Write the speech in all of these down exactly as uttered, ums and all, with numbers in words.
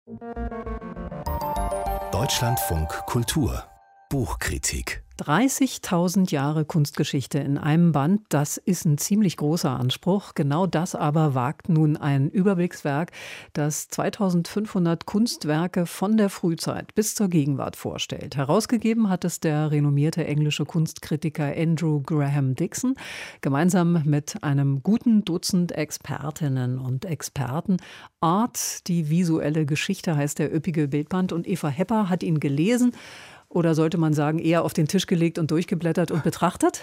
Deutschlandfunk Kultur Buchkritik. dreißigtausend Jahre Kunstgeschichte in einem Band, das ist ein ziemlich großer Anspruch. Genau das aber wagt nun ein Überblickswerk, das zweitausendfünfhundert Kunstwerke von der Frühzeit bis zur Gegenwart vorstellt. Herausgegeben hat es der renommierte englische Kunstkritiker Andrew Graham Dixon, gemeinsam mit einem guten Dutzend Expertinnen und Experten. Art, die visuelle Geschichte heißt der üppige Bildband, und Eva Hepper hat ihn gelesen. Oder sollte man sagen, eher auf den Tisch gelegt und durchgeblättert und betrachtet?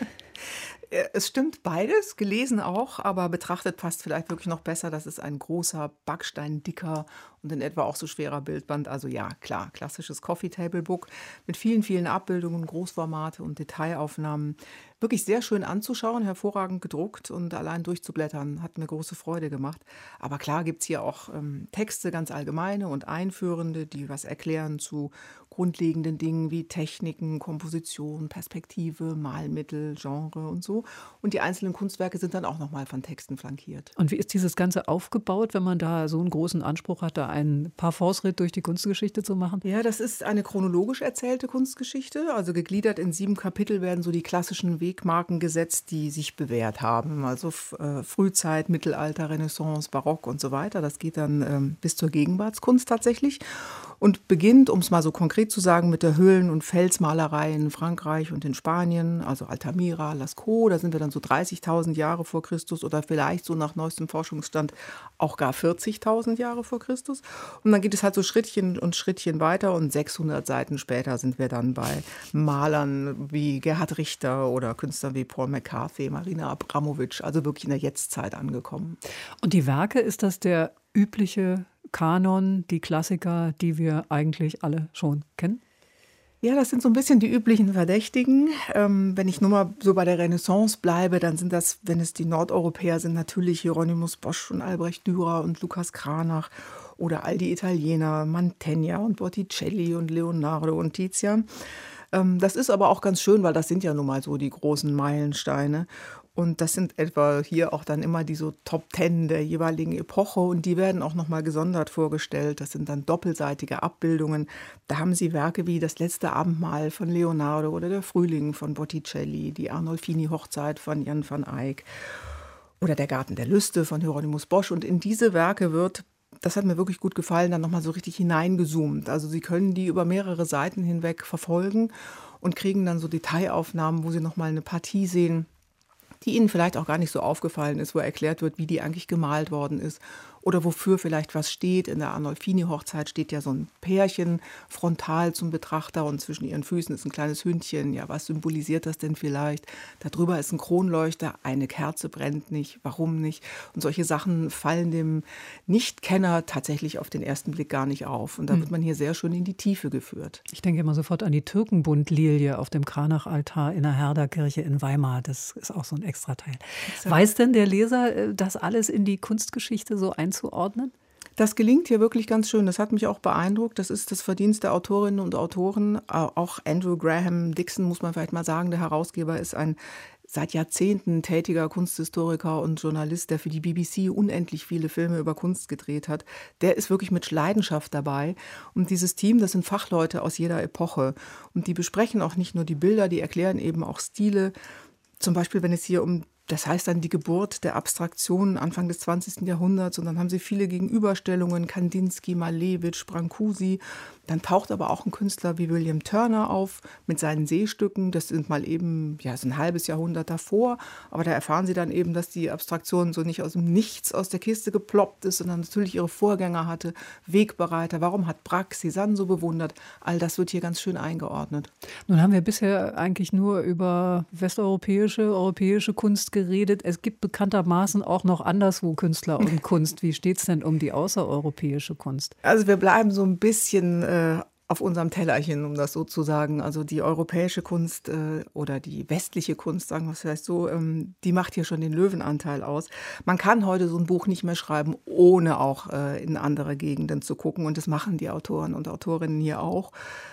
Es stimmt beides, gelesen auch, aber betrachtet passt vielleicht wirklich noch besser. Das ist ein großer, backsteindicker und in etwa auch so schwerer Bildband. Also ja, klar, klassisches Coffee-Table-Book mit vielen, vielen Abbildungen, Großformate und Detailaufnahmen. Wirklich sehr schön anzuschauen, hervorragend gedruckt, und allein durchzublättern hat mir große Freude gemacht. Aber klar gibt es hier auch ähm, Texte, ganz allgemeine und einführende, die was erklären zu grundlegenden Dingen wie Techniken, Komposition, Perspektive, Malmittel, Genre und so. Und die einzelnen Kunstwerke sind dann auch nochmal von Texten flankiert. Und wie ist dieses Ganze aufgebaut, wenn man da so einen großen Anspruch hat, da einen Parforce-Ritt durch die Kunstgeschichte zu machen? Ja, das ist eine chronologisch erzählte Kunstgeschichte. Also gegliedert in sieben Kapitel werden so die klassischen Wegmarken gesetzt, die sich bewährt haben. Also äh, Frühzeit, Mittelalter, Renaissance, Barock und so weiter. Das geht dann ähm, bis zur Gegenwartskunst tatsächlich. Und beginnt, um es mal so konkret zu sagen, mit der Höhlen- und Felsmalerei in Frankreich und in Spanien, also Altamira, Lascaux. Da sind wir dann so dreißigtausend Jahre vor Christus oder vielleicht so nach neuestem Forschungsstand auch gar vierzigtausend Jahre vor Christus. Und dann geht es halt so Schrittchen und Schrittchen weiter, und sechshundert Seiten später sind wir dann bei Malern wie Gerhard Richter oder Künstlern wie Paul McCarthy, Marina Abramovic, also wirklich in der Jetztzeit angekommen. Und die Werke, ist das der übliche Kanon, die Klassiker, die wir eigentlich alle schon kennen? Ja, das sind so ein bisschen die üblichen Verdächtigen. Ähm, wenn ich nur mal so bei der Renaissance bleibe, dann sind das, wenn es die Nordeuropäer sind, natürlich Hieronymus Bosch und Albrecht Dürer und Lukas Cranach oder all die Italiener, Mantegna und Botticelli und Leonardo und Tizian. Ähm, das ist aber auch ganz schön, weil das sind ja nun mal so die großen Meilensteine. Und das sind etwa hier auch dann immer die so Top Ten der jeweiligen Epoche, und die werden auch nochmal gesondert vorgestellt. Das sind dann doppelseitige Abbildungen. Da haben Sie Werke wie Das letzte Abendmahl von Leonardo oder Der Frühling von Botticelli, die Arnolfini-Hochzeit von Jan van Eyck oder Der Garten der Lüste von Hieronymus Bosch. Und in diese Werke wird, das hat mir wirklich gut gefallen, dann nochmal so richtig hineingezoomt. Also Sie können die über mehrere Seiten hinweg verfolgen und kriegen dann so Detailaufnahmen, wo Sie nochmal eine Partie sehen, die Ihnen vielleicht auch gar nicht so aufgefallen ist, wo erklärt wird, wie die eigentlich gemalt worden ist oder wofür vielleicht was steht. In der Arnolfini-Hochzeit steht ja so ein Pärchen frontal zum Betrachter, und zwischen ihren Füßen ist ein kleines Hündchen. Ja, was symbolisiert das denn vielleicht? Darüber ist ein Kronleuchter, eine Kerze brennt nicht, warum nicht? Und solche Sachen fallen dem Nichtkenner tatsächlich auf den ersten Blick gar nicht auf. Und da wird man hier sehr schön in die Tiefe geführt. Ich denke immer sofort an die Türkenbundlilie auf dem Kranachaltar in der Herderkirche in Weimar. Das ist auch so ein Extrateil. Exakt. Weiß denn der Leser das alles in die Kunstgeschichte so einzuordnen? Das gelingt hier wirklich ganz schön. Das hat mich auch beeindruckt. Das ist das Verdienst der Autorinnen und Autoren. Auch Andrew Graham Dixon, muss man vielleicht mal sagen, der Herausgeber, ist ein seit Jahrzehnten tätiger Kunsthistoriker und Journalist, der für die B B C unendlich viele Filme über Kunst gedreht hat. Der ist wirklich mit Leidenschaft dabei. Und dieses Team, das sind Fachleute aus jeder Epoche. Und die besprechen auch nicht nur die Bilder, die erklären eben auch Stile. Zum Beispiel, wenn es hier um, das heißt dann die Geburt der Abstraktion Anfang des zwanzigsten Jahrhunderts, und dann haben sie viele Gegenüberstellungen, Kandinsky, Malevich, Brancusi. Dann taucht aber auch ein Künstler wie William Turner auf mit seinen Seestücken. Das sind mal eben, ja, so ein halbes Jahrhundert davor. Aber da erfahren sie dann eben, dass die Abstraktion so nicht aus dem Nichts aus der Kiste geploppt ist, sondern natürlich ihre Vorgänger hatte, Wegbereiter. Warum hat Braque Cézanne so bewundert? All das wird hier ganz schön eingeordnet. Nun haben wir bisher eigentlich nur über westeuropäische, europäische Kunst geredet. Es gibt bekanntermaßen auch noch anderswo Künstler und Kunst. Wie steht es denn um die außereuropäische Kunst? Also wir bleiben so ein bisschen äh, auf unserem Tellerchen, um das so zu sagen. Also die europäische Kunst äh, oder die westliche Kunst, sagen wir es vielleicht so, ähm, die macht hier schon den Löwenanteil aus. Man kann heute so ein Buch nicht mehr schreiben, ohne auch äh, in andere Gegenden zu gucken. Und das machen die Autoren und Autorinnen hier auch.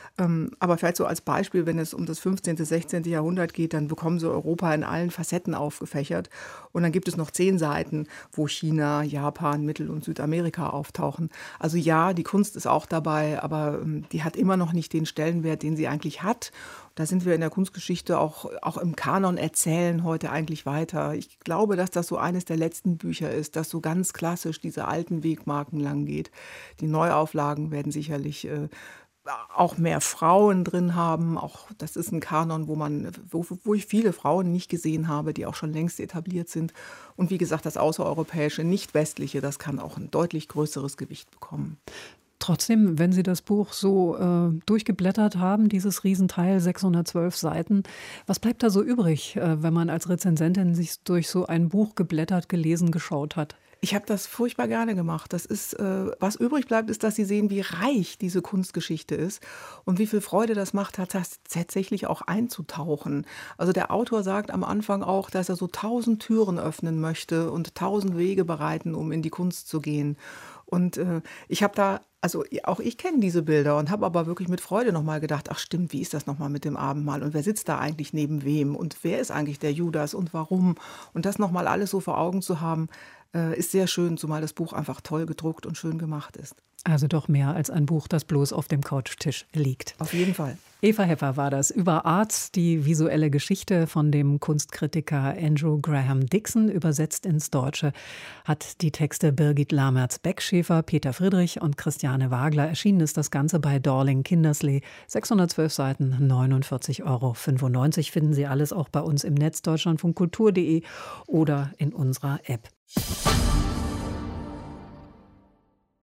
Ähm, aber vielleicht so als Beispiel, wenn es um das fünfzehnte., sechzehnte. Jahrhundert geht, dann bekommen sie Europa in allen Facetten aufgefächert. Und dann gibt es noch zehn Seiten, wo China, Japan, Mittel- und Südamerika auftauchen. Also ja, die Kunst ist auch dabei, aber ähm, die hat immer noch nicht den Stellenwert, den sie eigentlich hat. Da sind wir in der Kunstgeschichte auch, auch im Kanon erzählen heute eigentlich weiter. Ich glaube, dass das so eines der letzten Bücher ist, das so ganz klassisch diese alten Wegmarken lang geht. Die Neuauflagen werden sicherlich äh, auch mehr Frauen drin haben. Auch das ist ein Kanon, wo man, wo, wo ich viele Frauen nicht gesehen habe, die auch schon längst etabliert sind. Und wie gesagt, das Außereuropäische, Nicht-Westliche, das kann auch ein deutlich größeres Gewicht bekommen. Trotzdem, wenn Sie das Buch so äh, durchgeblättert haben, dieses Riesenteil, sechshundertzwölf Seiten, was bleibt da so übrig, äh, wenn man als Rezensentin sich durch so ein Buch geblättert, gelesen, geschaut hat? Ich habe das furchtbar gerne gemacht. Das ist, äh, was übrig bleibt, ist, dass Sie sehen, wie reich diese Kunstgeschichte ist und wie viel Freude das macht, das tatsächlich auch einzutauchen. Also der Autor sagt am Anfang auch, dass er so tausend Türen öffnen möchte und tausend Wege bereiten, um in die Kunst zu gehen. Und äh, ich habe da, also auch ich kenne diese Bilder und habe aber wirklich mit Freude nochmal gedacht, ach stimmt, wie ist das nochmal mit dem Abendmahl und wer sitzt da eigentlich neben wem und wer ist eigentlich der Judas und warum? Und das nochmal alles so vor Augen zu haben, äh, ist sehr schön, zumal das Buch einfach toll gedruckt und schön gemacht ist. Also doch mehr als ein Buch, das bloß auf dem Couchtisch liegt. Auf jeden Fall. Eva Heffer war das über Art, die visuelle Geschichte von dem Kunstkritiker Andrew Graham Dixon, übersetzt ins Deutsche, hat die Texte Birgit Lamertz-Beckschäfer, Peter Friedrich und Christiane Wagler. Erschienen ist das Ganze bei Dorling Kindersley. sechshundertzwölf Seiten, neunundvierzig Euro fünfundneunzig. Finden Sie alles auch bei uns im Netz deutschlandfunkkultur punkt de oder in unserer App.